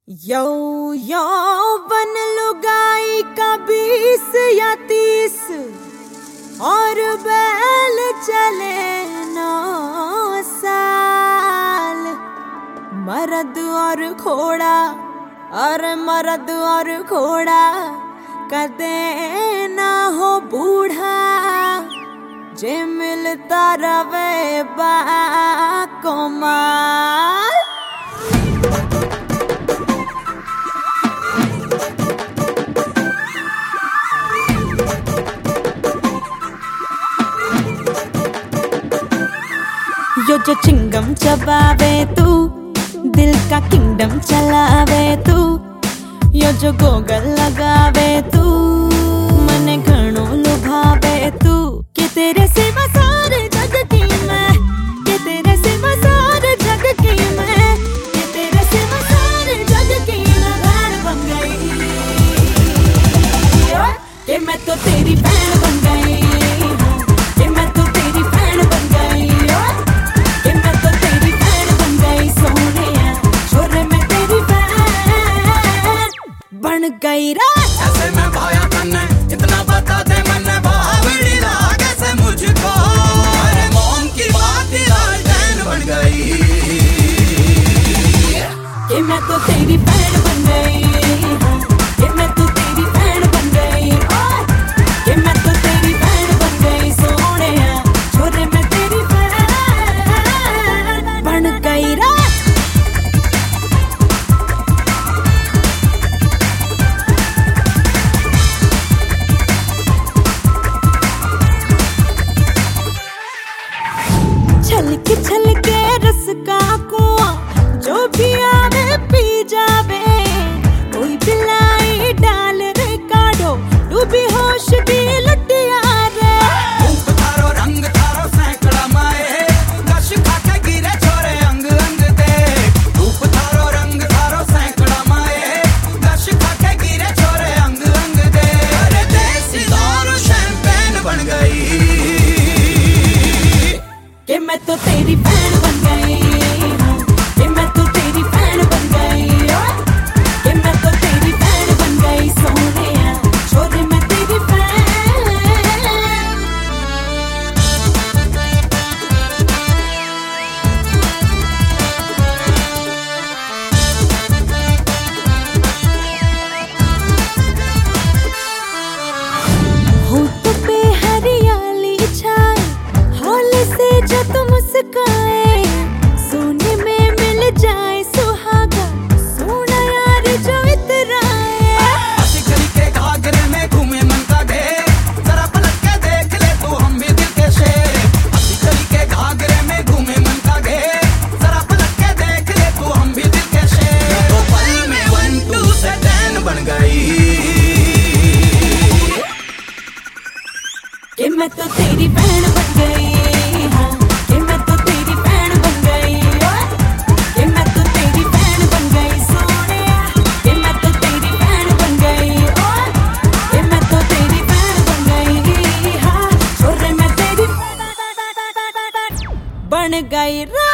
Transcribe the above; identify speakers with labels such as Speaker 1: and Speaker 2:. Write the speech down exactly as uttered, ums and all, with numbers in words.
Speaker 1: यो यो बन लुगाई का बीस या तीस और बैल चले नौ साल। मर्द और घोड़ा और मर्द और घोड़ा कदे ना हो बूढ़ा, जे मिलता रवे बाकोमाल। यो जो चिंगम चबावे तू, दिल का किंगडम चलावे तू। यो जो गोगल लगावे तू, मने घणो लुभावे तू। के तेरे सिवा सारे जग की मैं, के तेरे सिवा सारे जग की मैं, के तेरे सिवा सारे जग की मैं बहन बन गई। के मैं तो तेरी बहन बन गई, के मैं तो तेरी बहन बन गई, के मैं तो तेरी बहन बन गई। सोनिया छोरे मैं तेरी बहन बन गई रा।
Speaker 2: ऐसे मैं भाया तन्ने इतना बता दे, मैंने बावड़ी लागे से मुझको। अरे मोम की बात राजधान बन गई,
Speaker 1: कि मैं तो तेरी बहन बन गई, कि मैं तो तेरी बहन बन गई, कि मैं तो तेरी बहन बन गई। सोनिया छोरे मैं तेरी बहन बन गई रा। छलके छलके रस का कुआं, जो भी आवे पी जावे। कोई बिलाई डाल रे काढ़ो, डूबी होश की लुटिया रे।
Speaker 2: रूप थारो रंग थारो सैकड़ा माए, गश खाके गिरे छोरे अंग अंग दे। रूप थारो रंग थारो सैकड़ा माए, गश खाके गिरे छोरे अंग अंग दे। अरे देसी दारू शैंपेन बन गई,
Speaker 1: कि मैं तो तेरी बहन बन गई, कि मैं तो तेरी बहन बन गई, कि मैं तो तेरी बहन बन गई। सोनिया छोरे मैं तेरी बहन। होंठ पे हरियाली छाए, हौले से जो तुम मुस्काए। सोने में मिल जाए सुहागा, सोना यार जो इतराए।
Speaker 2: हंसी गली के घाघरे में घूमे मन का ढेर, जरा पलट के देख ले तू हम भी दिल के शेर। हंसी गली के घाघरे में घूमे मन का ढेर, जरा पलट के देख ले तू हम भी दिल के शेर। तो पल में वन टू से टेन बन गई,
Speaker 1: कि मैं तो तेरी बहन बन गई, हाँ, कि मैं तो तेरी बहन बन गई, कि मैं तो तेरी बहन बन गई। सोनिया कि मैं तो तेरी बहन बन गई, कि मैं तो तेरी बहन बन गई, हाँ, छोरे मैं तेरी बन गई रा।